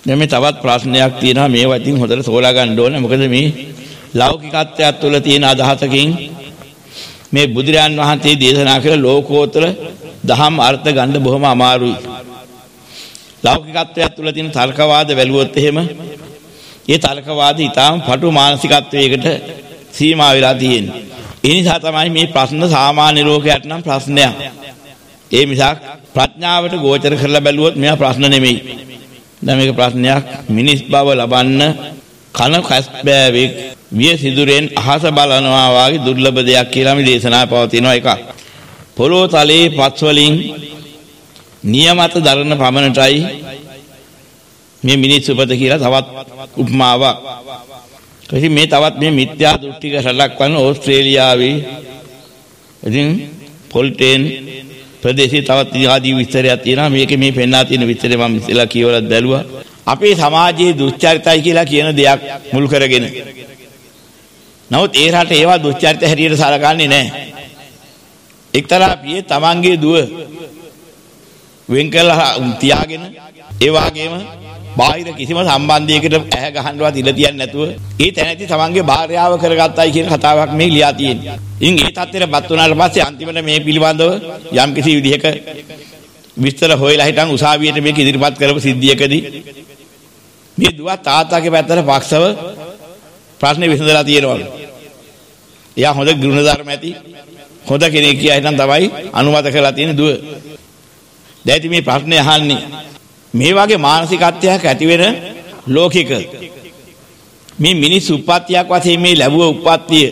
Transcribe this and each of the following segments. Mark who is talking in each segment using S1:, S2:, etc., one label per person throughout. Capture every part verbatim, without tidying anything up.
S1: දැන් මේ තවත් ප්‍රශ්නයක් තියෙනවා මේවා ඉතින් හොඳට තෝරා ගන්න ඕනේ. මොකද මේ ලෞකිකත්වයක් තුළ තියෙන අදහසකින් මේ බුදුරයන් වහන්සේ දේශනා කළ ලෝකෝත්තර දහම් අර්ථ ගන්න බොහොම අමාරුයි. ලෞකිකත්වයක් තුළ තියෙන තර්කවාද වැළුවොත් එහෙම ඒ තර්කවාද ඊටාම පටු මානසිකත්වයකට සීමා වෙලා තියෙන්නේ. ඒ නිසා තමයි මේ ප්‍රශ්න සාමාන්‍ය ලෝකයට නම් ප්‍රශ්නයක්. ඒ මිසක් ප්‍රඥාවට ගෝචර කරලා බැලුවොත් මේවා ප්‍රශ්න නෙමෙයි. දැන් මේක ප්‍රශ්නයක්. මිනිස් බව ලබන්න කන කස්බෑවෙක් විය සිදුරෙන් අහස බලනවා වගේ දුර්ලභ දෙයක් කියලා මේ දේශනාව පවතිනවා එකක්. පොළොව තලයේ පස් වලින් නියමත දරන පමණටයි මේ මිනිස් උපත කියලා තවත් උපමාවක්. ඉතින් මේ තවත් මේ මිත්‍යා දෘෂ්ටික රටක් වන ඕස්ට්‍රේලියාවේ ඉතින් පොල්ටේන් ප්‍රදේශයේ තවත් ආදී විස්තරයක් තියෙනවා. මේකේ මේ පෙන්වා තියෙන විස්තරය මම ඉස්සෙල්ලා කියවලත් බැලුවා. අපේ සමාජයේ දුස්චරිතයි කියලා කියන දෙයක් මුල් කරගෙන. නමුත් ඒ රට ඒවා දුස්චරිත හැටියට සලකන්නේ නැහැ. එක්තරා පියේ තමන්ගේ දුව වෙන් කළා තියාගෙන ඒ වගේම බාහිර කිසිම සම්බන්ධයකට ඇහැ ගහන්නවත් ඉඩ තියන්නේ නැතුව ඒ තැනදී තමන්ගේ භාර්යාව කරගත්තයි කියන කතාවක් මේ ලියා තියෙන්නේ. ඉතින් ඒ තත්ත්වෙටපත් වුණාට පස්සේ අන්තිමට මේ පිළිබඳව යම් කිසි විදිහක විස්තර හොයලා හිටන් උසාවියට මේක ඉදිරිපත් කරපු සිද්ධියකදී මේ දුව තාත්තාගේ පැත්තට පක්ෂව ප්‍රශ්නේ විසඳලා තියෙනවලු. එයා හොඳ ගුණ ධර්ම ඇති හොඳ කෙනෙක් කියලා හිටන් තමයි අනුමත කරලා තියෙන දුව. දැන් ඉතින් මේ ප්‍රශ්නේ අහන්නේ මේ වගේ මානසිකත්වයක් ඇති වෙන ලෝකික මේ මිනිස් උප්පත්තියක් වශයෙන් මේ ලැබුව උප්පත්තිය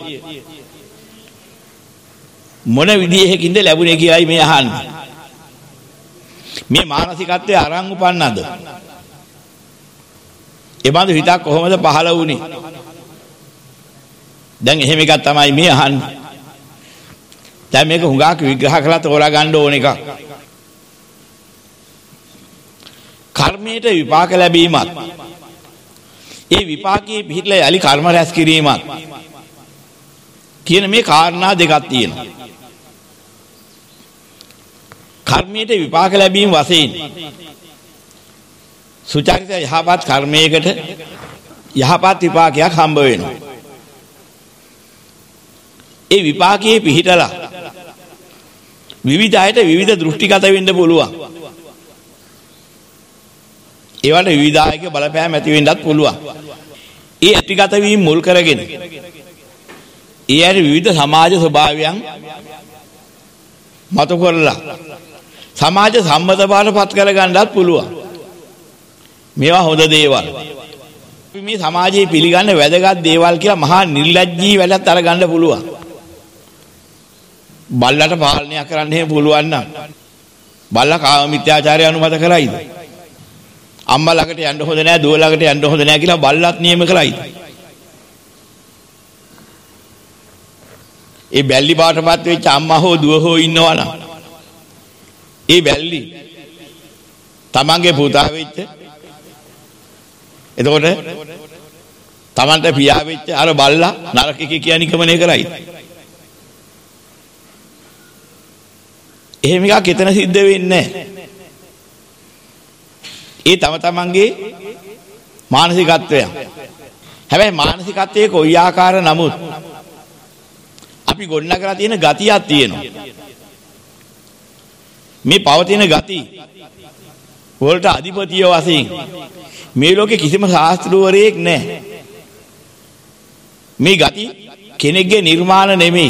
S1: මොන විදිහකින්ද ලැබුණේ කියලායි මේ අහන්නේ. මේ මානසිකත්වයේ අරන් උපන්නද? ඒ බඳු හිතක් කොහොමද පහළ වුනේ? දැන් එහෙම එකක් තමයි මේ අහන්නේ. දැන් මේක හුඟක් විග්‍රහ කරලා තෝරා ගන්න ඕන එකක්. කර්මයට විපාක ලැබීමත් ඒ විපාකයේ පිහිටලා යලි කර්ම රැස් කිරීමත් කියන මේ කාරණා දෙකක් තියෙනවා. කර්මයට විපාක ලැබීම වශයෙන් සුචරිත යහපත් කර්මයකට යහපත් විපාකයක් හම්බ වෙනවා. ඒ විපාකයේ පිහිටලා විවිධ අයට විවිධ දෘෂ්ටිගත වෙන්න පුළුවන්. ඒවට විවිධායක බලපෑම් ඇති වෙන්නත් පුළුවන්. ඒ ඇතිගත වීම මුල් කරගෙන ඒ ඇයි විවිධ සමාජ ස්වභාවයන් මත කරලා සමාජ සම්මත බවටපත් කරගන්නත් පුළුවන්. මේවා හොඳ දේවල්. මේ සමාජයේ පිළිගන්න වැදගත් දේවල් කියලා මහා නිර්ලජ්ජී වැඩත් අරගන්න පුළුවන්. බල්ලට පාලනය කරන්න එහෙම පුළුවන් නම් බල්ලා කාම මිත්‍යාචාරය අනුමත කරයිද? අම්මා ළඟට යන්න හොඳ නැහැ, දුව ළඟට යන්න හොඳ නැහැ කියලා බල්ලත් නියම කරයිද? ඒ බැල්ලි බාටපත් වෙච්ච අම්මා හෝ දුව හෝ ඉන්නවා නම් ඒ බැල්ලි තමන්ගේ පුතා වෙච්ච එතකොට තමන්ට පියා වෙච්ච අර බල්ලා නරකෙක කියන නිකමනේ කරයිද? එහෙම එකක් එතන සිද්ධ වෙන්නේ නැහැ. ඒ තම තමන්ගේ මානසිකත්වය. හැබැයි මානසිකත්වයේ කොයි ආකාර නමුත් අපි ගොඩනගලා තියෙන ගතියක් තියෙනවා. මේ පවතින ගති වලට අධිපතිය වශයෙන් මේ ලෝකේ කිසිම ශාස්ත්‍රවරයෙක් නැහැ. මේ ගති කෙනෙක්ගේ නිර්මාණ නෙමෙයි.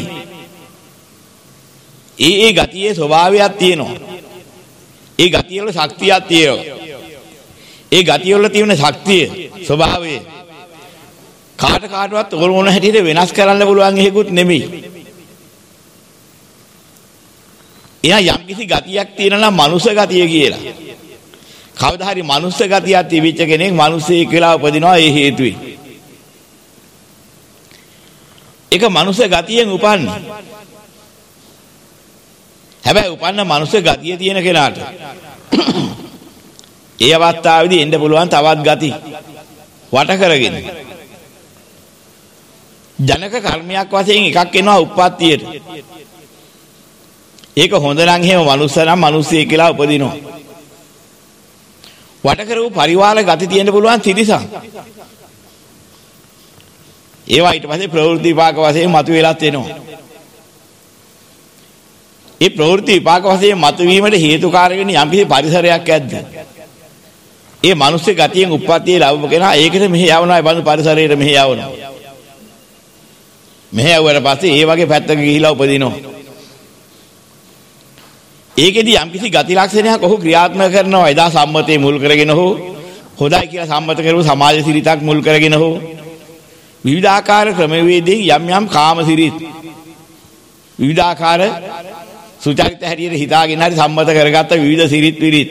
S1: ඒ ඒ ගතියේ ස්වභාවයක් තියෙනවා. ඒ ගතිය වල ශක්තියක් තියෙනවා. ඒ ගතිය වල තියෙන ශක්තිය ස්වභාවය කාට කාටවත් ඕන හැටියට වෙනස් කරන්න පුළුවන් එකකුත් නෙමෙයි. එයා යම් කිසි ගතියක් තියෙනවා නම් මනුෂ්‍ය ගතිය කියලා. කවදා හරි මනුෂ්‍ය ගතියක් තිබිච්ච කෙනෙක් මිනිස්සෙක් කියලා උපදිනවා ඒ හේතුවෙන්. ඒක මනුෂ්‍ය ගතියෙන් උපන්නේ. හැබැයි උපන්න මනුෂ්‍ය ගතිය තියෙන කෙනාට ඒ අවස්ථාවේදී එන්න පුළුවන් තවත් ගති වට කරගෙන ජනක කර්මයක් වශයෙන් එකක් එනවා උප්පත්තියට. ඒක හොඳ නම් එහෙම මනුස්ස නම් මිනිස්සෙක් කියලා උපදිනවා. වට කරපු පරිවාර ගති තියෙන්න පුළුවන් තිරිසන්. ඒවා ඊට පස්සේ ප්‍රවෘත්ති විපාක වශයෙන් මතුවෙලත් එනවා. ඒ ප්‍රවෘත්ති විපාක වශයෙන් මතුවීමට හේතුකාරක වෙන යම්කිසි පරිසරයක් ඇද්ද? ඒ මිනිස්සු ගතියෙන් උප්පත්තිය ලැබුව කෙනා ඒකට මෙහෙ යවනවා. ඒ බඳු පරිසරයට මෙහෙ යවනවා. මෙහෙ යවුවට පස්සේ ඒ වගේ පැත්තක ගිහිලා උපදිනවා. ඒකෙදි යම්කිසි ගති ලක්ෂණයක් ඔහු ක්‍රියාත්මක කරනවා. එදා සම්මතයේ මුල් කරගෙන හෝ හොඳයි කියලා සම්මත කරපු සමාජ සිරිතක් මුල් කරගෙන හෝ විවිධාකාර ක්‍රමවේදයෙන් යම් යම් කාම සිරිත් විවිධාකාර සුචරිත හැටියට හිතාගෙන හරි සම්මත කරගත්ත විවිධ සිරිත් විරිත්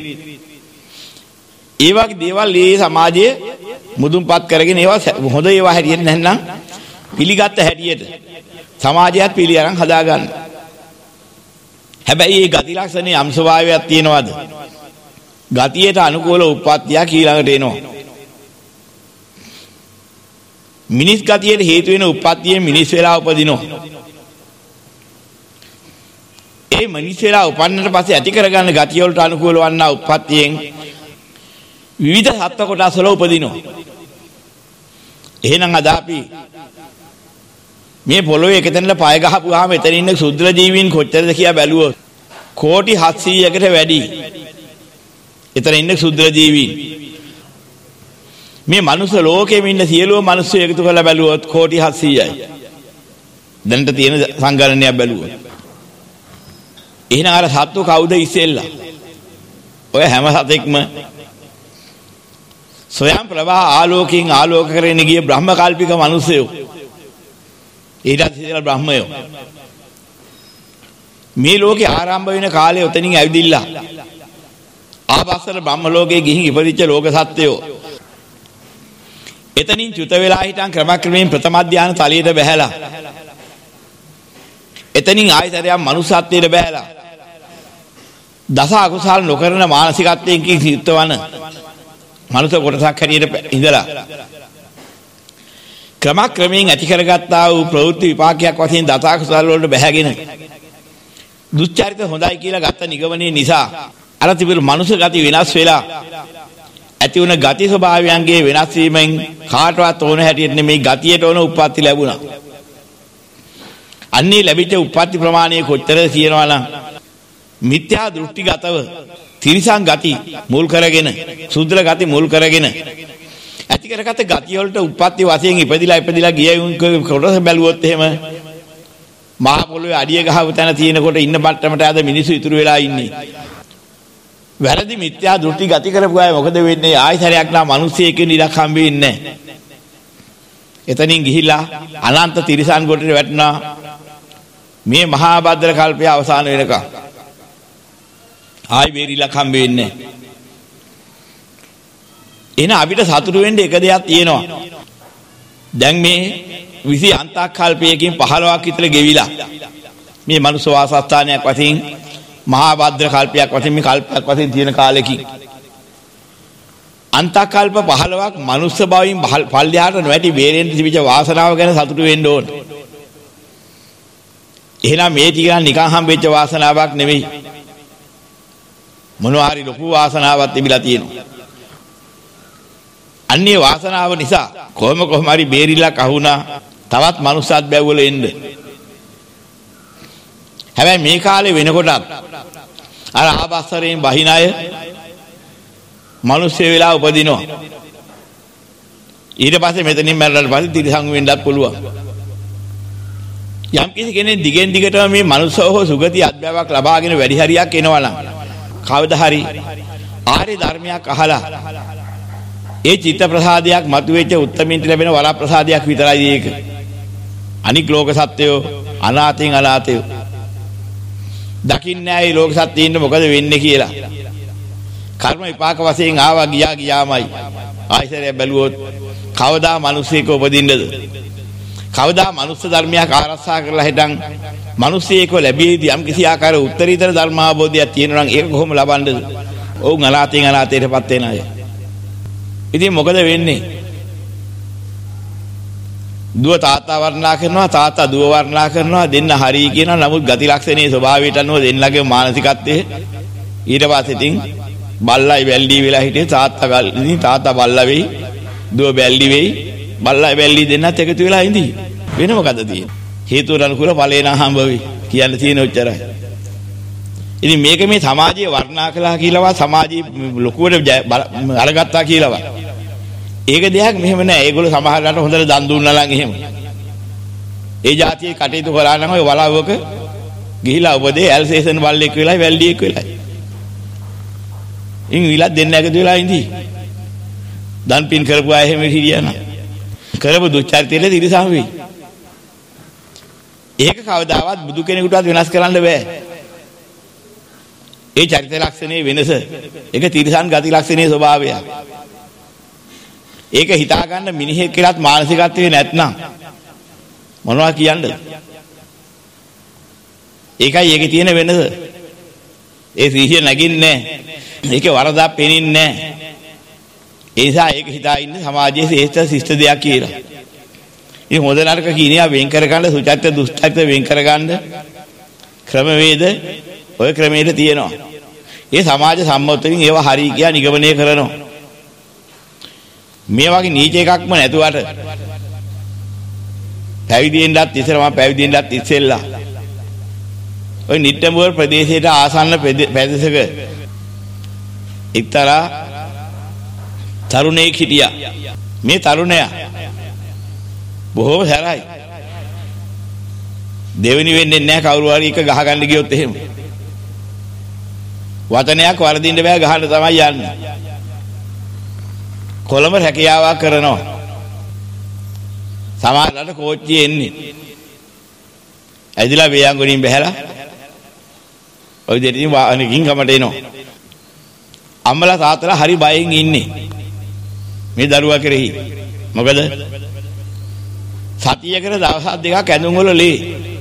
S1: ඒ වගේ දේවල් මේ සමාජයේ මුදුන්පත් කරගෙන ඒවා හොඳ ඒවා හැටියට නැත්නම් පිළිගත්ත හැටියට සමාජයත් පිළි අරන් හදාගන්න. හැබැයි මේ ගති ලක්ෂණේ යම් ස්වභාවයක් තියෙනවද? ගතියට අනුකූල උප්පත්තිය ඊළඟට එනවා. මිනිස් ගතියට හේතු වෙන උප්පත්තියේ මිනිස් වෙලා උපදිනවා. ඒ මිනිස් වෙලා උපන්නට පස්සේ ඇති කරගන්න ගතිය වලට අනුකූල වන්නා උප්පත්තියෙන් විවිධ සත්ත්ව කොටස් වල උපදිනවා. එහෙනම් අද අපි මේ පොළොවේ එකතැනට පය ගහපුවාම එතන ඉන්න ශුද්‍ර ජීවීන් කොච්චරද කියලා බැලුවොත් කෝටි හත්සීයකට වැඩි. එතන ඉන්න ශුද්‍ර ජීවීන් මේ මනුස්ස ලෝකෙම ඉන්න සියලුම මිනිස්සු එකතු කරලා බැලුවොත් කෝටි හත්සීයයි. දැනට තියෙන සංගණනයක් බැලුවොත්. එහෙනම් අර සත්තු කවුද ඉස්සෙල්ලා? ඔය හැම සතෙක්ම සොයම් ප්‍රභා ආලෝකයෙන් ආලෝක කරගෙන ගිය බ්‍රහ්ම කල්පික මිනිස්සයෝ. ඊටත් ඉස්සෙල්ලා බ්‍රහ්මයෝ. මේ ලෝකේ ආරම්භ වෙන කාලේ උතනින් ඇවිදිලා ආපස්සට බ්‍රහ්ම ලෝකේ ගිහින් ඉපදිච්ච ලෝක සත්වයෝ. එතනින් චුත වෙලා හිටන් ක්‍රමක්‍රමයෙන් ප්‍රථම ධානය තලයට බැහැලා. එතනින් ආයතරයක් මනුස්සත්වයට බැහැලා. දස අකුසල් නොකරන මානසිකත්වයෙන් කිසිත්වවන මනුස්ස කොටසක් හැටියට ඉඳලා ක්‍රමක්‍රමයෙන් ඇති කරගත්තා වූ ප්‍රවෘත්ති විපාකයක් වශයෙන් දස අකුසල් වලට බැහැගෙන දුස්චරිත හොඳයි කියලා ගත්ත නිගමනයේ නිසා අර තිබුණු මනුස්ස ගති වෙනස් වෙලා ඇති වුණ ගති ස්වභාවයන්ගේ වෙනස් වීමෙන් කාටවත් ඕන හැටියට නෙමෙයි ගතියට ඕන උප්පත්ති ලැබුණා. අන්නේ ලැබිච්ච උප්පත්ති ප්‍රමාණය කොච්චරද කියනවා නම් මිත්‍යා දෘෂ්ටිගතව තිරිසන් ගති මුල් කරගෙන සුද්ධ ගති මුල් කරගෙන ඇති කරගත ගති වලට උප්පත්ති වශයෙන් ඉපදිලා ඉපදිලා ගිය කොටස බැලුවොත් එහෙම මහ පොළොවේ අඩිය ගහව තැන තියෙනකොට ඉන්න බට්ටමට අද මිනිස්සු ඉතුරු වෙලා ඉන්නේ. වැරදි මිත්‍යා දෘෂ්ටි ගති කරපු අය මොකද වෙන්නේ? ආයතරයක් නා මිනිස්සෙකින් ඉලක්ක හම්බෙන්නේ නැහැ. එතනින් ගිහිලා අනන්ත තිරිසන් කොටට වැටුණා. මේ මහා භද්‍ර කල්පය අවසන් වෙනකම් ආයි බේරිලා හම්බ වෙන්නේ නැහැ. එහෙනම් අපිට සතුටු වෙන්න එක දෙයක් තියෙනවා. දැන් මේ විසි අන්තක් කල්පයකින් පහළොවක් විතර ගෙවිලා මේ මනුස්ස වාසස්ථානයක් වශයෙන් මහා භද්‍ර කල්පයක් වශයෙන් මේ කල්පයක් වශයෙන් තියෙන කාලෙකින් අන්තක් කල්ප පහළොවක් මනුස්ස භාවයෙන් පල්ලෙහාට නොවැටි බේරෙන්න තිබිච්ච වාසනාව ගැන සතුටු වෙන්න ඕන. එහෙනම් මේ ටික නිකන් හම්බෙච්ච වාසනාවක් නෙමෙයි. මොනවා හරි ලොකු වාසනාවක් තිබිලා තියෙනවා. අන්නේ වාසනාව නිසා කොහොම කොහම හරි බේරිලා කහුණා තවත් මනුස්සත් බැව්වල එන්න. හැබැයි මේ කාලේ වෙනකොටත් අර ආබස්සරයෙන් බහින අය මිනිස්සු වෙලා උපදිනවා. ඊට පස්සේ මෙතනින් මැරලා පස්සේ තිරිසන් වෙන්නත් පුළුවන්. යම් කිසි කෙනෙක් දිගෙන් දිගටම මේ මනුස්සව සුගති අධ්‍යාපනයක් ලබාගෙන වැඩි හරියක් එනවා නම් කවදා හරි ආර්ය ධර්මයක් අහලා ඒ චිත්ත ප්‍රසාදයක් මතුවෙච්ච උත්තමින්ට ලැබෙන වර ප්‍රසාදයක් විතරයි ඒක. අනික් ලෝක සත්‍යෝ අනාතෙන් අනාතයෝ දකින්නේ නැහැ. ලෝක සත්‍යයින්ට මොකද වෙන්නේ කියලා. කර්ම විපාක වශයෙන් ආවා ගියා ගියාමයි. ආයතරය බැලුවොත් කවදා මිනිස්සෙක උපදින්නද? කවදා මනුස්ස ධර්මයක් ආරක්ෂා කරලා හිටන් මිනිස්සෙක ලැබෙයිදී යම් කිසි ආකාර උත්තරීතර ධර්මාභෝධයක් තියෙනවා නම් ඒක කොහොම ලබන්නද? ඔවුන් අනාතෙන් අනාතයටපත් වෙන අය. ඉතින් මොකද වෙන්නේ? දුව තාත්තා වර්ණනා කරනවා, තාත්තා දුව වර්ණනා කරනවා, දෙන්න හරි කියනවා. නමුත් ගති ලක්ෂණයේ ස්වභාවයට අනුව දෙන්නගේ මානසිකත්වයේ ඊට පස්සේ ඉතින් බල්ලයි වැල්ලි වෙලා හිටියේ තාත්තා ගල්ලි තාත්තා බල්ලා වෙයි දුව බැල්ලි වෙයි බල්ලයි වැල්ලි දෙන්නත් එකතු වෙලා ඉඳී වෙන මොකද තියෙන්නේ හේතුවට අනුකූල ඵලේ නම් හම්බ වෙයි කියන්න තියෙන උච්චරයි ඉතින් මේක මේ සමාජයේ වර්ණනා කළා කියලාවත් සමාජයේ ලොකුවට අරගත්තා කියලාවත් ඒක දෙයක් මෙහෙම නෑ ඒගොල්ලෝ සමහරකට හොඳට දන් දුන්නා නම් එහෙම ඒ જાතියේ කටයුතු කරා නම් ඔය වලාවක ගිහිලා උපදේ ඇල්සේෂන් බල්ලෙක් වෙලා වැල්ලියෙක් වෙලා ඉන් විලක් දෙන්න එකතු වෙලා ඉඳී දන් පින් කරපු අය එහෙම හිටියනම් කරපු දුච්චරිතයල තිරසම් වෙයි ඒක කවදාවත් බුදු කෙනෙකුටවත් වෙනස් කරන්න බෑ ඒ චරිත ලක්ෂණයේ වෙනස ඒක තිරසන් ගති ලක්ෂණයේ ස්වභාවය ඒක හිතා ගන්න මිනිහෙක් කියලාත් මානසිකත්වයේ නැත්නම් මොනවා කියන්නද ඒකයි ඒකේ තියෙන වෙනස ඒ සිහිය නැගින්නේ ඒකේ වරදක් පේනින්නේ ඒ නිසා ඒක හිතා ඉන්නේ සමාජයේ ශ්‍රේෂ්ඨ ශිෂ්ට දෙයක් කියලා ඉතින් හොඳ නරක කියනවා වෙන් කර ගන්න සුචරිත දුෂ්චරිත වෙන් කර ගන්න ක්‍රමවේද ඔය ක්‍රමයට තියෙනවා ඒ සමාජ සම්මතයෙන් ඒවා හරි කියා නිගමනය කරනවා මේ වගේ නීච එකක්ම නැතුවට පැවිදෙන්නත් ඉස්සෙල්ලා මම පැවිදෙන්නත් ඉස්සෙල්ලා ඔය නිට්ටඹුව ප්‍රදේශයට ආසන්න ප්‍රදේශක එක්තරා තරුණයෙක් හිටියා මේ තරුණයා බොහෝම සරයි දෙවෙනි වෙන්නේ නැහැ කවුරු හරි එක ගහ ගන්න ගියොත් එහෙම වචනයක් වරදින්න බෑ ගහන්න තමයි යන්නේ කොළඹ රැකියාවක් කරනවා සමහරවිට කෝච්චියේ එන්නේ ඇදිලා වේයන්ගොඩින් බහැලා ඔය දෙටින් වාහනකින් ගමට එනවා අම්මලා තාත්තලා හරි බයෙන් ඉන්නේ මේ දරුවා කෙරෙහි මොකද සතියකට දවස් දෙකක් ඇඳුම් වල ලේ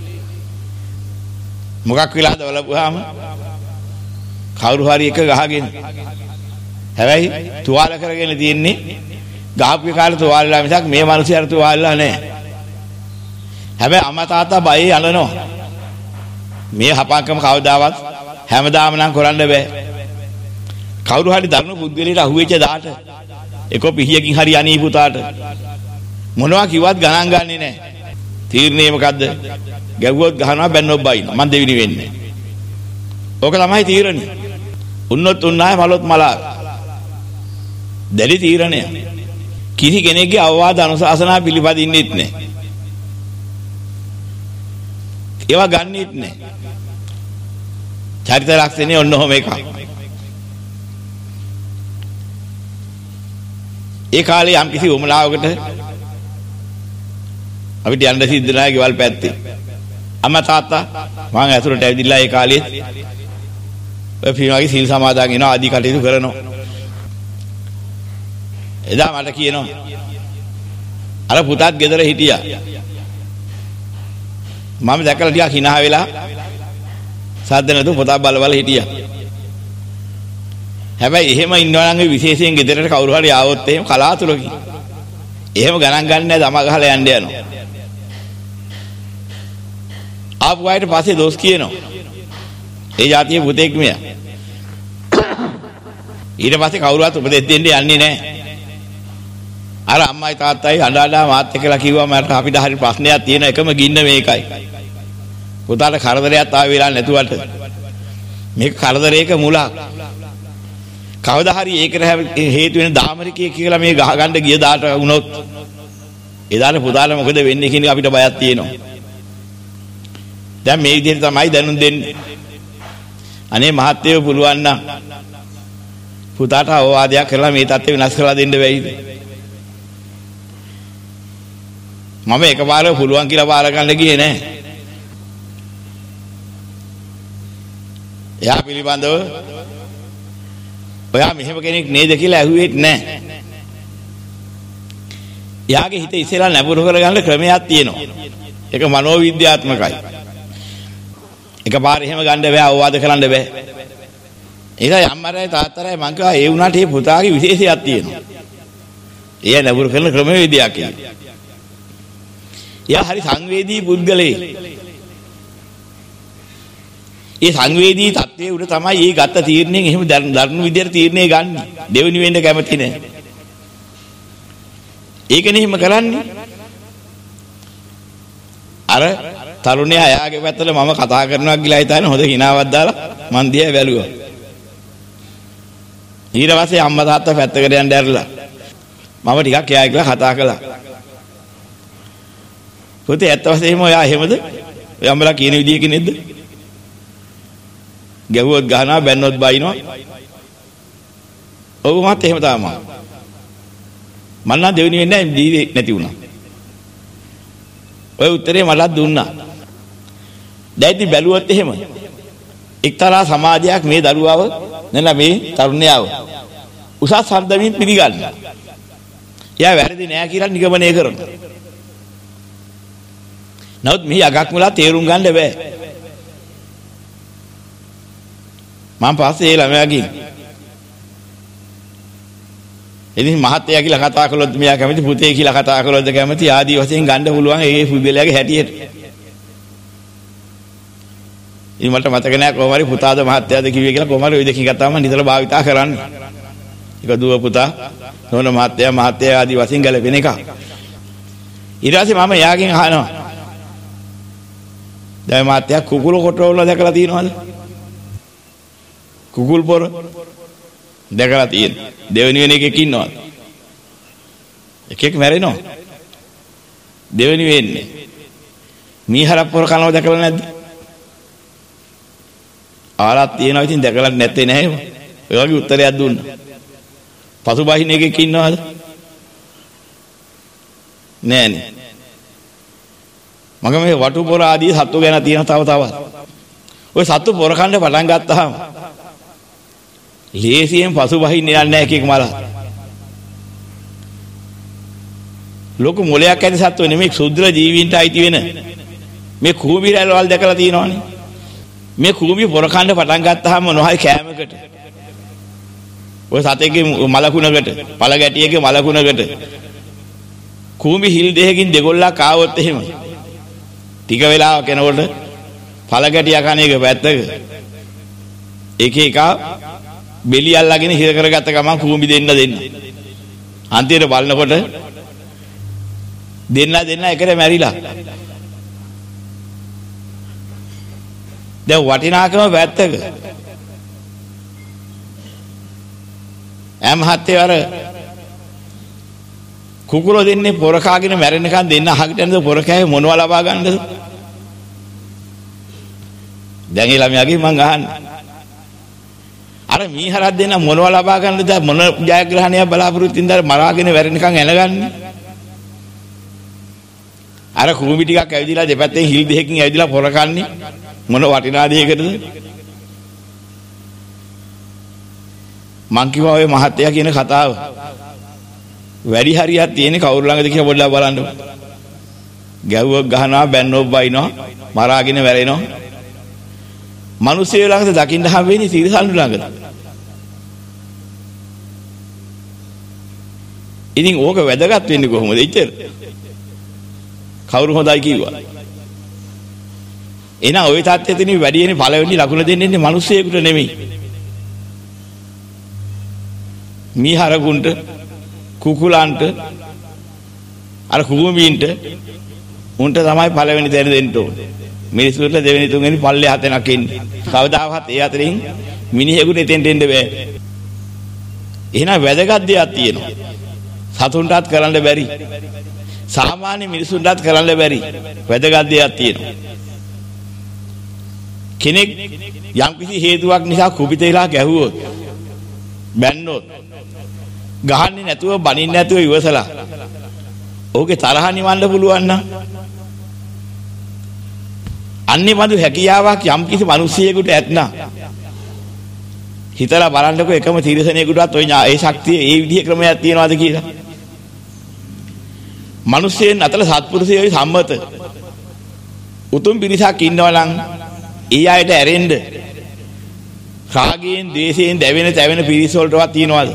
S1: මොකක් වෙලාද වලපුවාම කවුරු හරි එක ගහගෙන හැබැයි තුවාල කරගෙන තියෙන්නේ ගහපු කාලේ තුවාලලා මිසක් මේ මිනිස්සුන්ට තුවාලලා නැහැ හැබැයි අම්මා තාත්තා බයේ යනනවා මේ හපක්කම කවදාවත් හැමදාම නම් කරන්න බෑ කවුරු හරි දරුණු පුද්ගලයෙක් අහුවෙච්ච දාට එක පිහියකින් හරි අනී පුතාට මොනවා කිව්වත් ගණන් ගන්නෙ නැහැ තීරණය මොකද්ද ගැව්වොත් ගහනවා බැන්නොත් බයින මං දෙවිනි වෙන්නේ ඕක තමයි තීරණය උන්නොත් උන්නාය මලොත් මලා දැඩි තීරණය කිසි කෙනෙක්ගේ අවවාද අනුශාසනා පිළිපදින්නෙත් නැහැ ඒවා ගන්නෙත් නැහැ චරිත ලක්ෂණේ ඔන්න ඔහම එකක් ඒ කාලේ යම් කිසි උමලාවකට අපිට යන්න සිද්ධ නැහැ ගෙවල් පැත්තේ අම්මා තාත්තා මම ඇතුළට ඇවිදලා ඒ කාලේ ඔය පිරිමගේ සීල් සමාදන් වෙනවා ආදී කටයුතු කරනවා එදා මට කියනවා අර පුතාත් ගෙදර හිටියා මම දැකලා ටිකක් hina වෙලා සාද්ද නැතු පුතා බල බල හිටියා හැබැයි එහෙම ඉන්නවා නම් විශේෂයෙන් ගෙදරට කවුරු හරි ආවොත් එහෙම කලාතුරකින් එහෙම ගණන් ගන්න නැහැ දම ගහලා යන්න යනවා ආපු අයට පස්සේ දොස් කියනවා ඒ જાතියේ පුතෙක් මෙයා ඊට පස්සේ කවුරුවත් උපදෙස් දෙන්න යන්නේ නැහැ අර අම්මයි තාත්තයි අඬා මාත් එක්කලා කිව්වා මට අපිට හරි ප්‍රශ්නයක් තියෙන එකම ගින්න මේකයි පුතාට කරදරයක් ආව වෙලා නැතුවට මේක කරදරයක මුලක් කවදා හරි ඒකට හේතු වෙන දාමරිකය කියලා මේ ගහ ගන්න ගිය දාට වුණොත් එදාට පුතාලා මොකද වෙන්නේ කියන අපිට බයක් තියෙනවා දැන් මේ විදිහට තමයි දැනුම් දෙන්නේ අනේ මහත්තයෝ පුළුවන් නම් පුතාට අවවාදයක් කරලා මේ තත්ත්වය වෙනස් කරලා දෙන්න බැයිද මම එකපාර පුළුවන් කියලා බාර ගන්න ගියේ නෑ එයා පිළිබඳව ඔයා මෙහෙම කෙනෙක් නේද කියලා ඇහුවෙත් නෑ එයාගේ හිත ඉස්සෙල්ලා නැඹුරු කරගන්න ක්‍රමයක් තියෙනවා ඒක මනෝවිද්‍යාත්මකයි එකපාර එහෙම ගන්න බෑ අවවාද කරන්න බෑ ඒකයි අම්මරයි තාත්තරයි මං කිව්වා ඒ වුණාට මේ පුතාගේ විශේෂයක් තියෙනවා එයා නැඹුරු කරන ක්‍රමවේදයක් කියන්නේ එයා හරි සංවේදී පුද්ගලයෙක් ඒ සංවේදී தත්ත්වයේ උඩ තමයි මේ ගත්ත තීරණයෙන් එහෙම දරුණු විදියට තීරණය ගන්න. දෙවෙනි වෙන්න කැමති නැහැ. ඒකනේ එහෙම කරන්නේ. අර තරුණයා එයාගේ පැත්තට මම කතා කරනවා කියලා හිතාගෙන හොඳ හිනාවක් දාලා මන් දිහා බැලුවා. ඊට පස්සේ අම්මා තාත්තා පැත්තකට යන්න ඇරලා මම ටිකක් එයා එක්කලා කතා කළා. පුතේ ඇත්ත වශයෙන්ම ඔයා එහෙමද? ඔය අම්මලා කියන විදිය කෙනෙක්ද? ගැහුවොත් ගහනවා බැන්නොත් බයිනවා. ඔව් මත් එහෙම තමයි. මම නම් දෙවෙනි වෙන්නේ දීවේ නැති වුණා. ඔය උත්තරේ මලක් දුන්නා. දැන් ඉතින් බැලුවොත් එහෙම එක්තරා සමාජයක් මේ දරුවව නැත්නම් මේ තරුණයාව උසස් සම්දමින් පිළිගන්නවා. එයා වැරදි නෑ කියලා නිගමනය කරනවා. නමුත් මේ යගක් මුලා තේරුම් ගන්න බෑ. මම පස්සේ ඒ ළමයාගෙන් ඉතින් මහත්තයා කියලා කතා කළොත් මෙයා කැමති, පුතේ කියලා කතා කළොත් කැමති, ආදී වශයෙන් ගන්න පුළුවන් ඒ පුද්ගලයාගේ හැටියට. ඉතින් මට මතක නෑ කොහොම හරි පුතාද මහත්තයාද කිව්වේ කියලා කොහොම හරි ওই දෙකකින් ගත්තාම නිතර භාවිතා කරන්නේ. ඒක දුව පුතා, නෝන මහත්තයා, මහත්තයා ආදී වශයෙන් ගැලපෙන එක. ඊට පස්සේ මම එයාගෙන් අහනවා. දැන් මහත්තයා කුකුල කොටවල දැකලා තියෙනවද? කුකුල් පොර දැකලා තියෙන. දෙවෙනි වෙන එකෙක් ඉන්නවා. එකෙක් මැරෙනවා. දෙවෙනි වෙන්නේ. මීහරක් පොර කනවා දැකලා නැද්ද? ආරක් තියෙනවා ඉතින් දැකලා නැත්තේ නැහැ. ඔය වගේ උත්තරයක් දුන්නා. පසුබහින එකෙක් ඉන්නවද? නෑනේ. මග මේ වටු පොර ආදී සත්තු ගැන තියෙන තව තවත්. ඔය සත්තු පොර කන්න පටන් ගත්තාම ලේසියෙන් පසුබහින්න යන්නේ නැහැ එකෙක් මල. ලොකු මොලයක් ඇති සත්තු නෙමෙයි ක්ෂුද්‍ර ජීවීන්ට අයිති වෙන මේ කූඹි රැල්වල් දැකලා තියෙනවනේ. මේ කූඹි පොර කන්න පටන් ගත්තාම මොනවයි කෑමකට. ඔය සතෙක්ගේ මලකුණකට, පළ ගැටියගේ මලකුණකට කූඹි හිල් දෙකකින් දෙගොල්ලක් ආවොත් එහෙම ටික වෙලාවක් යනකොට පළ ගැටිය කන එක පැත්තක එක එක බෙලි අල්ලගෙන හිර කරගත්ත ගමන් කූඹි දෙන්න දෙන්න. අන්තිමට බලනකොට දෙන්න දෙන්න එකට මැරිලා. දැන් වටිනාකම පැත්තක. එම් හත්තේ අර කුකුලෝ දෙන්නේ පොර කාගෙන මැරෙනකන් දෙන්න අහකට යනද පොර කෑවේ මොනවා ලබා ගන්නද? දැන් ඒ ළමයාගේ මං අහන්නේ. අර මීහරක් දෙන්න මොනවා ලබා ගන්නද? මොන ජයග්‍රහණයක් බලාපොරොත්තු වෙනද මරාගෙන මැරෙනකන් එනගන්නේ? අර කුඹි ටිකක් ඇවිදලා දෙපැත්තෙන් හිල් දෙකකින් ඇවිදලා පොර කන්නේ මොන වටිනා දෙයකටද? මං කිව්වා ඔය මහත්තයා කියන කතාව වැඩි හරියක් තියෙන්නේ කවුරු ළඟද කියලා පොඩ්ඩක් බලන්න. ගැව්වක් ගහනවා, බැන්නොත් බයිනවා, මරාගෙන වැරෙනවා. මිනිස්සු ළඟද දකින්න හම් වෙන්නේ තිරසන්නු ළඟද? ඉතින් ඕක වැදගත් වෙන්නේ කොහොමද? ඉතින් කවුරු හොඳයි කිව්වා. එහෙනම් ওই තාත්තෙතනින් වැඩියෙන්නේ පළවෙනි ලකුණ දෙන්නේ මිනිස්සෙකුට නෙමෙයි. මීහරගුන්ට, කුකුලන්ට, අර කුඹීන්ට උන්ට තමයි පළවෙනි තැන දෙන්න ඕනේ. මිනිස්සුන්ට දෙවෙනි තුන්වෙනි පල්ලේ හතෙනක් ඉන්නේ. කවදාවත් ඒ අතරින් මිනිහෙකුට එතෙන්ට එන්න බෑ. එහෙනම් වැදගත් දෙයක් තියෙනවා. සතුන්ටත් කරන්න බැරි. සාමාන්‍ය මිනිසුන්ටත් කරන්න බැරි. වැදගත් දෙයක් තියෙනවා. කෙනෙක් යම්කිසි හේතුවක් නිසා කුපිත වෙලා ගැහුවොත්, බැන්නොත්, ගහන්නේ නැතුව, බනින්නේ නැතුව ඉවසලා ඕකේ තරහ නිවන්න පුළුවන් නම් අන්නේ බඳු හැකියාවක් යම්කිසි මිනිසියෙකුට ඇත්නම් හිතලා බලන්නකෝ එකම තිරසනෙකුටවත් ওই ඒ ශක්තිය ඒ විදිහේ ක්‍රමයක් තියනවාද කියලා. මිනිස්සෙන් අතර සත්පුරුෂයෝයි සම්මත උතුම් පිරිසක් ඉන්නවා නම් ඒ අයට ඇරෙන්න රාගයෙන්, ද්වේෂයෙන් දැවෙන තැවෙන පිරිස වලටවත් තියනවාද?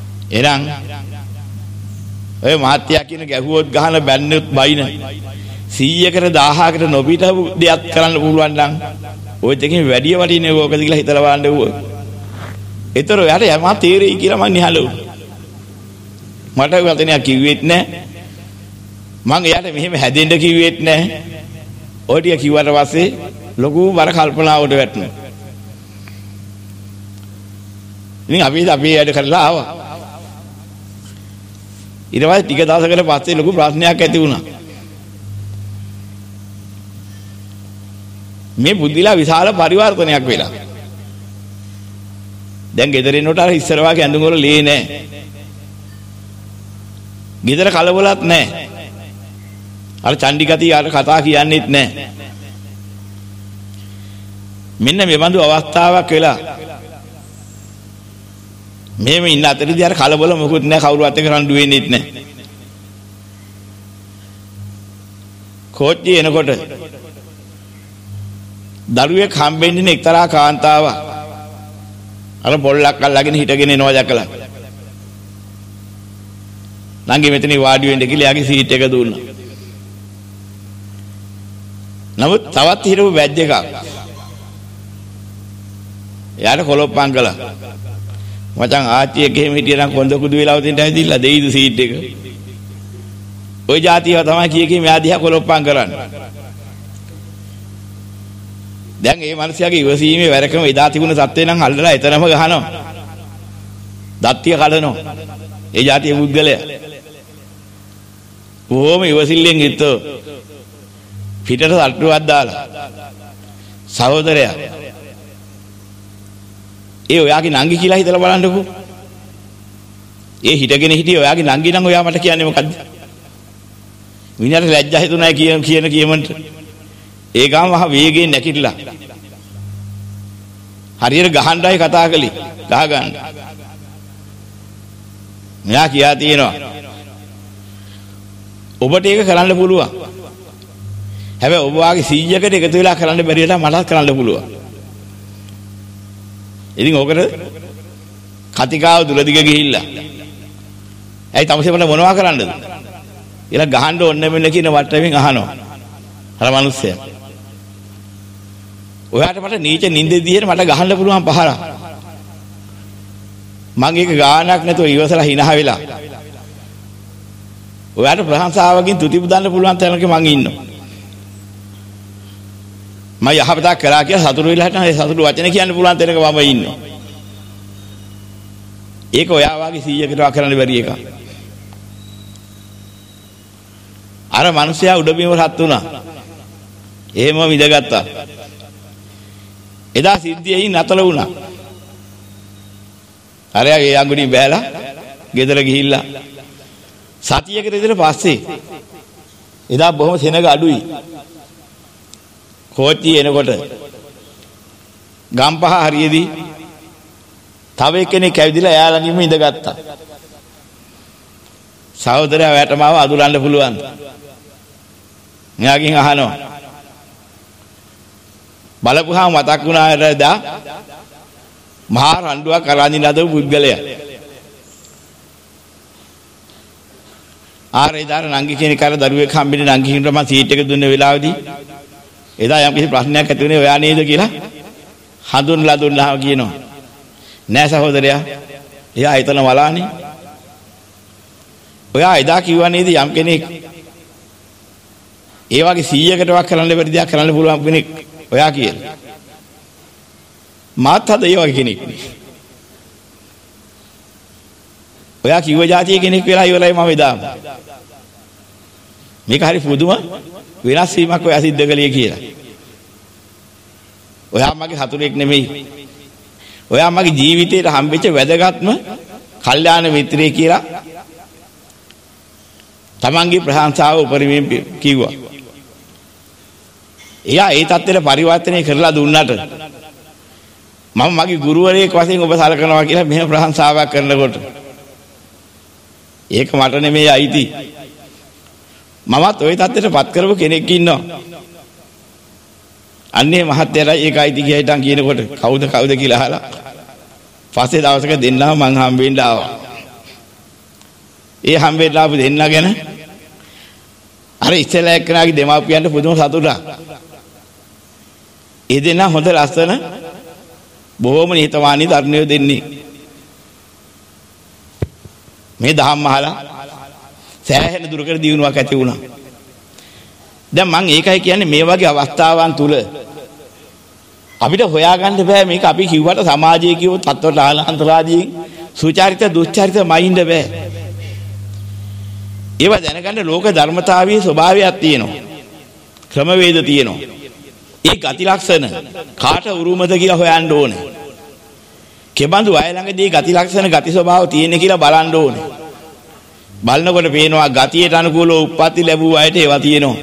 S1: එහෙනම් ඔය මහත්යා කියන ගැහුවොත් ගහන බැන්නොත් බයින සීයකට දහයකට නොපිටපු දෙයක් කරන්න පුළුවන් නම් ওই දෙකෙන් වැඩි වටිනේ ඕකද කියලා හිතලා බලන්න ඕක. ඒතර යාට යමා තේරෙයි කියලා මං නිහලෝ. මට වතනයක් කිව්වෙත් නැහැ. මං එයාට මෙහෙම හැදෙන්න කිව්වෙත් නැහැ. ඔය ටික කිව්වට පස්සේ ලොකු බර කල්පනාවට වැටුණා. ඉතින් අපි අපි වැඩ කරලා ආවා. ඊට පස්සේ ටික දවසකට පස්සේ ලොකු ප්‍රශ්නයක් ඇති වුණා. මේ බුද්ධිලා විශාල පරිවර්තනයක් වෙලා. දැන් ගෙදර එනකොට අර ඉස්සර වාගේ ඇඳුම් වල ලේ නැහැ. ගෙදර කලබලත් නැහැ. අර චණ්ඩිකති අර කතා කියන්නේත් නැහැ. මෙන්න මේ බඳු අවස්ථාවක් වෙලා මේව ඉන්න අතරේදී අර කලබල මොකුත් නැහැ, කවුරුවත් එක්ක රණ්ඩු වෙන්නේත් නැහැ. කෝච්චිය එනකොට දරුවෙක් හම්බෙන්නේ එක්තරා කාන්තාවක්. අර පොල්ලක් අල්ලගෙන හිටගෙන එනවා දැකලා. නංගි මෙතන වාඩි වෙන්න කියලා යාගේ සීට් එක දුන්නා. නමුත් තවත් හිටපු බැජ් එකක්. එයාට කොලොප්පම් කළා. මචං ආච්චි එක එහෙම හිටියනම් කොන්ද කුඩු වෙලා උදින්න ඇවිදilla දෙයිද සීට් එක. ওই જાතියව තමයි කී කී මෙයා දිහා කොලොප්පම් කරන්නේ. දැන් මේ මිනිස්යාගේ ඉවසීමේ වැරකම එදා තිබුණ සත්වේ නම් අල්ලලා එතරම් ගහනවා. දත්තිය කඩනවා. ඒ જાතිය පුද්ගලයා. කොහොම ඉවසිල්ලෙන් හිටෝ පිටට සට්ටුවක් දාලා සහෝදරයා ඒ ඔයාගේ නංගි කියලා හිතලා බලන්නකෝ. ඒ හිටගෙන හිටියේ ඔයාගේ නංගි නම් ඔයා මට කියන්නේ මොකද්ද? විනාඩි ලැජ්ජා හිතුණා කියන කියන කියමන්ට ඒ ගාම මහ වේගයෙන් නැකිట్లా. හරියට ගහන්නයි කතා කළේ. ගහ ගන්න. මෙයා කියා තියෙනවා. ඔබට ඒක කරන්න පුළුවන්. හැබැයි ඔබ වාගේ සීයකට එකතු වෙලා කරන්න බැරි වෙලා මටත් කරන්න පුළුවන්. ඉතින් ඕකට කතිකාව දුරදිග ගිහිල්ලා. ඇයි තමසේ මට මොනවා කරන්නද? ඊළඟ ගහන්න ඕනේ මෙන්න කියන වට්ටමින් අහනවා. අර මිනිස්සයා. ඔයාට මට නීච නින්දෙදී මට ගහන්න පුළුවන් පහරක්. මම ඒක ගානක් නැතුව ඉවසලා hina වෙලා. ඔයාට ප්‍රශංසාවකින් තුති පුදන්න පුළුවන් තැනක මං ඉන්නවා. මම යහපතක් කරා කියලා සතුටු වෙලා හිටන ඒ සතුටු වචන කියන්න පුළුවන් තැනක මම ඉන්නවා. ඒක ඔයා වාගේ සීයකට වා කරන්න බැරි එකක්. අර මිනිසයා උඩබිම රත් වුණා. එහෙම විදගත්තා. එදා සිද්ධියෙන් නතර වුණා. අරයාගේ අඟුණි බෑලා ගෙදර ගිහිල්ලා සතියකට විතර පස්සේ එදා බොහොම සෙනග අඩුයි. කෝච්චිය එනකොට ගම්පහ හරියේදී තව එක්කෙනෙක් ඇවිදලා එයා ළඟින්ම ඉඳගත්තා. සහෝදරයා වැට මාව අදුලන්න පුළුවන්. මෙයාගෙන් අහනවා. බලපුවාම මතක් වුණා එදා මහා රණ්ඩුවක් කරාඳින ලද පුද්ගලයා. ආරේ දාර නංගි කෙනෙක් අර දරුවෙක් හම්බෙන්නේ නංගි කෙනෙකුට මම සීට් එක දුන්න වෙලාවේදී එදා යම් කිසි ප්‍රශ්නයක් ඇති වුණේ ඔයා නේද කියලා හඳුන්ලා දුන්නා කියනවා. නෑ සහෝදරයා. එයා හිතන වලානේ. ඔයා එදා කිව්වා නේද යම් කෙනෙක් ඒ වගේ සීයකට වක් කරන්න බැරි දෙයක් කරන්න පුළුවන් කෙනෙක් ඔයා කියලා. මාත් හද ඒ වගේ කෙනෙක් නේ. ඔයා කිව්ව જાතිය කෙනෙක් වෙලා ඉවරයි මම එදාම. මේක හරි පුදුම වෙනස් වීමක් ඔයා සිද්ධ කළේ කියලා. ඔයා මගේ හතුරෙක් නෙමෙයි. ඔයා මගේ ජීවිතේට හම්බෙච්ච වැදගත්ම කල්යාණ මිත්‍රයෙක් කියලා තමන්ගේ ප්‍රශංසාව උපරිමයෙන් කිව්වා. එයා ඒ தත්ත්වෙට පරිවර්තනය කරලා දුන්නාට මම මගේ ගුරුවරයෙක් වශයෙන් ඔබ සලකනවා කියලා මෙහෙම ප්‍රශංසාවක් කරනකොට ඒක මට නෙමෙයි අයිති. මමත් ওই தත්ත්වෙට පත් කරපු කෙනෙක් ඉන්නවා. අන්නේ මහත්තයරයි ඒක අයිති කියලා හිටන් කියනකොට කවුද කවුද කියලා අහලා පස්සේ දවසක දෙන්නම මං හම්බෙන්න ආවා. ඒ හම්බෙන්න ආපු දෙන්න ගැන අර අර ඉස්සෙල්ලා එක්කනාගේ දෙමාපියන්ට පුදුම සතුටක්. ඒ දෙනා හොඳ ලස්සන බොහොම නිහතමානී ධර්මයේ දෙන්නේ. මේ දහම් අහලා සෑහෙන දුරකට දිනුවක් ඇති වුණා. දැන් මම ඒකයි කියන්නේ මේ වගේ අවස්ථාවන් තුල අපිට හොයාගන්න බෑ මේක අපි කිව්වට සමාජයේ කියව තත්ත්වට ආලාන්තරාදීන් සුචාරිත දුස්චාරිත මයින්ද බෑ. ඒව දැනගන්න ලෝක ධර්මතාවයේ ස්වභාවයක් තියෙනවා. ක්‍රමවේද තියෙනවා. ඒ ගති ලක්ෂණ කාට උරුමද කියලා හොයන්න ඕනේ. කෙබඳු අය ළඟදී ගති ලක්ෂණ ගති ස්වභාව තියෙන කියලා බලන්න ඕනේ. බලනකොට පේනවා ගතියට අනුකූලව උප්පත්ති ලැබුව අයට ඒවා තියෙනවා.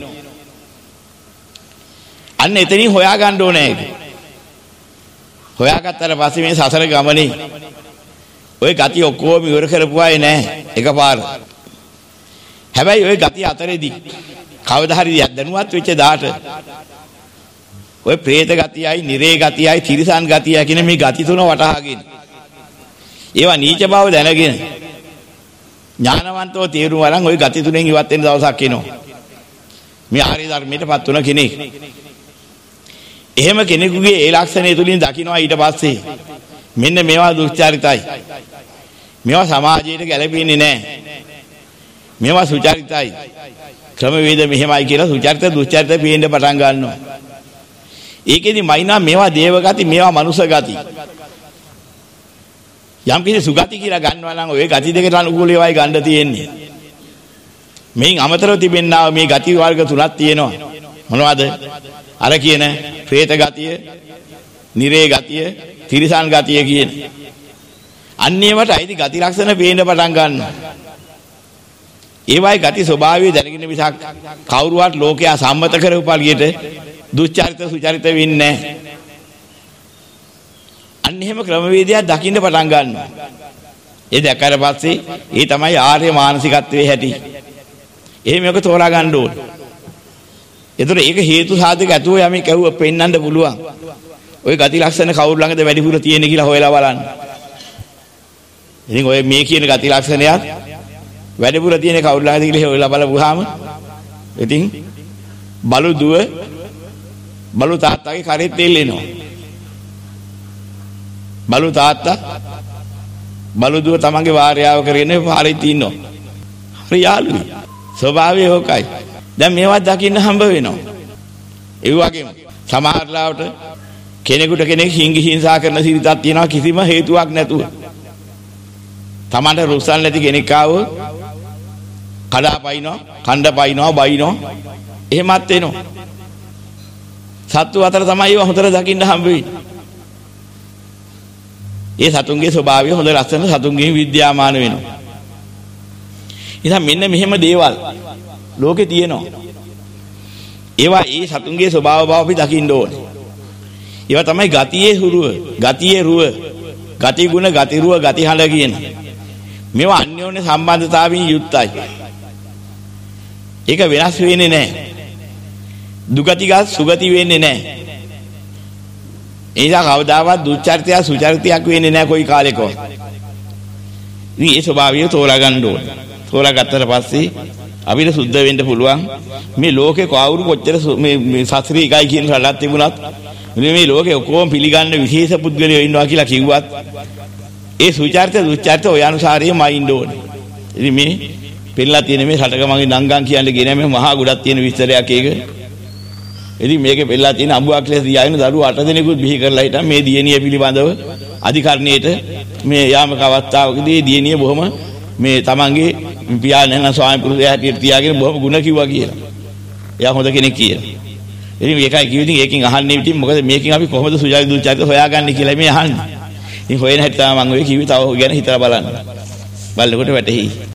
S1: අන්න එතනින් හොයාගන්න ඕනේ ඒක. හොයාගත්තට පස්සේ මේ සසර ගමනේ ওই ගති ඔක්කොම ඉවර කරපුවායි නෑ එකපාර. හැබැයි ওই ගති අතරේදී කවදා හරි දැනුවත් වෙච්ච දාට ඔය പ്രേත ගතියයි, නිරේ ගතියයි, තිරිසන් ගතියයි කියන මේ ගති තුන වටහාගෙන ඒවා නීච බව දැනගෙන ඥානවන්තව තේරුම් අරන් ওই ගති තුනෙන් ඉවත් වෙන දවසක් එනවා. මේ ආර්ය ධර්මයටපත් වුණ කෙනෙක්. එහෙම කෙනෙකුගේ ඒ ලක්ෂණය තුලින් දකින්නවා ඊට පස්සේ මෙන්න මේවා දුස්චරිතයි. මේවා සමාජයට ගැලපෙන්නේ නැහැ. මේවා සුචරිතයි. ක්‍රමවේද මෙහෙමයි කියලා සුචරිත දුස්චරිත පේන්න පටන් ගන්නවා. ඒකෙදි මයින්නා මේවා දේව ගති, මේවා මනුෂ්‍ය ගති. යම් කිසි සුගති කියලා ගන්නවා නම් ওই ගති දෙකට අනුකූල ඒවායි ගන්න තියෙන්නේ. මේන් අමතරව තිබෙනා මේ ගති වර්ග තුනක් තියෙනවා. මොනවද? අර කියන പ്രേත ගතිය, නිරේ ගතිය, තිරිසන් ගතිය කියන. අන්නේවට අයිති ගති ලක්ෂණ පේන්න පටන් ගන්නවා. ඒවයි ගති ස්වභාවය දැනගෙන මිසක් කවුරුවත් ලෝකයා සම්මත කරපු පළියට දුස්චරිත සුචරිත වෙන්නේ නැහැ. අන්න එහෙම ක්‍රමවේදයක් දකින්න පටන් ගන්නවා. ඒ දැක්කට පස්සේ ඒ තමයි ආර්ය මානසිකත්වයේ හැටි. එහෙම එක තෝරා ගන්න ඕනේ. ඒතර ඒක හේතු සාධක ඇතුව යමෙක් ඇහුව පෙන්වන්න පුළුවන්. ওই ගති ලක්ෂණ කවුරු ළඟද වැඩිපුර තියෙන කියලා හොයලා බලන්න. ඉතින් ඔය මේ කියන ගති ලක්ෂණයක් වැඩිපුර තියෙන කවුරු ළඟද කියලා හොයලා බලපුවාම ඉතින් බලු දුව බලු තාත්තාගේ කරේ තෙල් එනවා. බලු තාත්තා බලු දුව තමන්ගේ වාර්යාව කරගෙන පාරේ ඉන්නවා. හරි යාළුවෝ. ස්වභාවය හොකයි. දැන් මේවත් දකින්න හම්බ වෙනවා. ඒ වගේම සමහර ලාවට කෙනෙකුට කෙනෙක් හිංගි හිංසා කරන සිරිතක් තියෙනවා කිසිම හේතුවක් නැතුව. තමන්ට රුස්සල් නැති කෙනෙක් ආව කඩා පයින්නවා, කණ්ඩ පයින්නවා, බයින්නවා. එහෙමත් වෙනවා. සත්තු අතර තමයි ඒව හොඳට දකින්න හම්බ වෙන්නේ. ඒ සතුන්ගේ ස්වභාවය හොඳ ලස්සන සතුන්ගේ විද්‍යාමාන වෙනවා. ඉතින් මෙන්න මෙහෙම දේවල් ලෝකේ තියෙනවා. ඒවා ඒ සතුන්ගේ ස්වභාව බව අපි දකින්න ඕනේ. ඒවා තමයි ගතියේ හුරුව, ගතියේ රුව, ගති ගුණ, ගති රුව, ගති හඬ කියන. මේවා අන්‍යෝන්‍ය සම්බන්ධතාවයෙන් යුක්තයි. ඒක වෙනස් වෙන්නේ නැහැ. දුගතිගත සුගති වෙන්නේ නැහැ. ඒ නිසා කවදාවත් දුච්චරිතය සුචරිතයක් වෙන්නේ නැහැ කොයි කාලෙකවත්. ඉතින් ඒ ස්වභාවය තෝරා ගන්න ඕනේ. තෝරා ගත්තට පස්සේ අපිට සුද්ධ වෙන්න පුළුවන් මේ ලෝකේ කවුරු කොච්චර මේ සසරේ එකයි කියන රටක් තිබුණත් මේ ලෝකේ ඔක්කොම පිළිගන්න විශේෂ පුද්ගලයෝ ඉන්නවා කියලා කිව්වත් ඒ සුචරිත දුච්චරිත ඔය අනුසාරයෙන්ම ඉන්න ඕනේ. ඉතින් මේ පෙළලා තියෙන මේ රටක මගේ නංගන් කියන්නේ ගෙන මේ මහා ගොඩක් තියෙන විස්තරයක් ඒක. ඉතින් මේකේ පෙළලා තියෙන අඹුවක් ලෙස දියාගෙන දරුවෝ අට දෙනෙකුත් බිහි කරලා හිටන් මේ දියණිය පිළිබඳව අධිකරණයේට මේ යාමක අවස්ථාවකදී දියණිය බොහොම මේ තමන්ගේ පියාණන් ස්වාමි පුරුෂයා හැටියට තියාගෙන බොහොම ಗುಣ කිව්වා කියලා. එයා හොඳ කෙනෙක් කියලා. ඉතින් මේකයි කිව්වේ ඉතින් ඒකෙන් අහන්නේ ඉතින් මොකද මේකෙන් අපි කොහොමද සුජාත දුචරිත හොයාගන්නේ කියලා මේ අහන්නේ. ඉතින් හොයන හැටි තමයි මම ඔය කිව්වේ තව ගැන හිතලා බලන්න. බලනකොට වැටහෙයි.